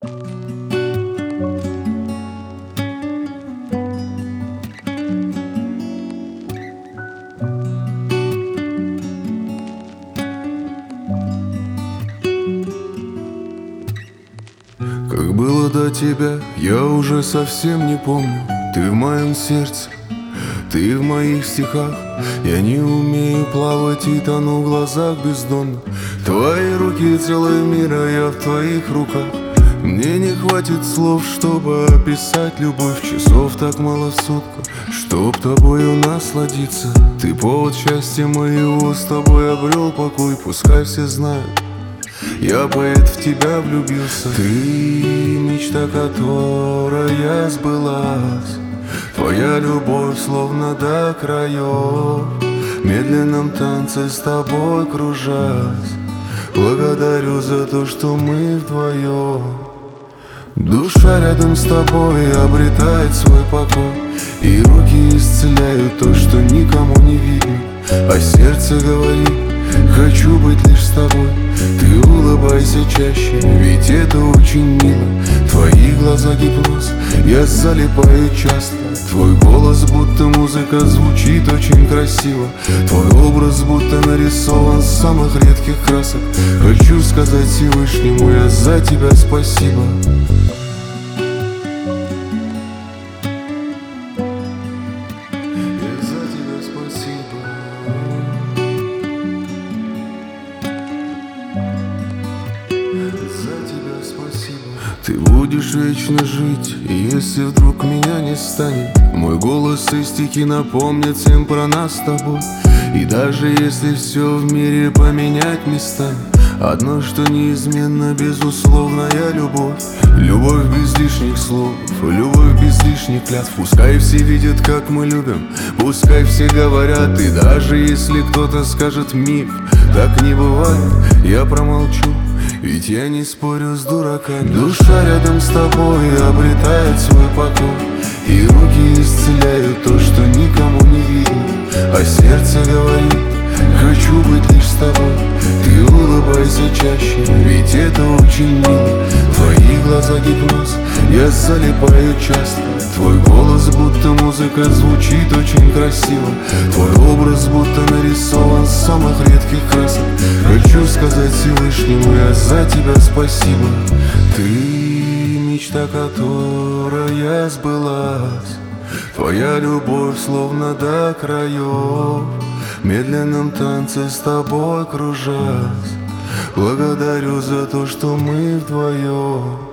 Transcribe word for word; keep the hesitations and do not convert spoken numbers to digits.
Как было до тебя, я уже совсем не помню. Ты в моем сердце, ты в моих стихах. Я не умею плавать и тону в глазах бездонно. Твои руки целый мир, а я в твоих руках. Мне не хватит слов, чтобы описать любовь. Часов так мало в сутках, чтоб тобою насладиться. Ты повод счастья моего, с тобой обрел покой. Пускай все знают, я поэт, в тебя влюбился. Ты мечта, которая сбылась. Твоя любовь словно до краев. В медленном танце с тобой кружась. Благодарю за то, что мы вдвоем. Душа рядом с тобой обретает свой покой. И руки исцеляют то, что никому не видно. А сердце говорит: хочу быть лишь с тобой. Ты улыбайся чаще, ведь это очень мило. Твои глаза гипноз, я залипаю часто. Твой голос будто музыка, звучит очень красиво. Твой образ будто нарисован с самых редких красок. Хочу сказать Всевышнему я за тебя спасибо. Я за тебя спасибо. За тебя спасибо. Ты будешь вечно жить, и если вдруг меня не станет, мой голос и стихи напомнят всем про нас с тобой. И даже если все в мире поменять местами, одно, что неизменно, безусловная любовь. Любовь без лишних слов, любовь без лишних клятв. Пускай все видят, как мы любим, пускай все говорят. И даже если кто-то скажет миф, так не бывает, я промолчу, ведь я не спорю с дураками. Душа рядом с тобой обретает свой покой. И руки исцеляют то, что никому не видно. А сердце говорит: хочу быть лишь с тобой. Ты улыбайся чаще, ведь это очень мило. Твои глаза гипноз, я залипаю часто. Твой голос будто музыка, звучит очень красиво. Твой образ будто нарисован с самых редких красок. Хочу сказать Всевышнему я за тебя спасибо. Ты мечта, которая сбылась. Твоя любовь словно до краев. В медленном танце с тобой кружась. Благодарю за то, что мы вдвоем.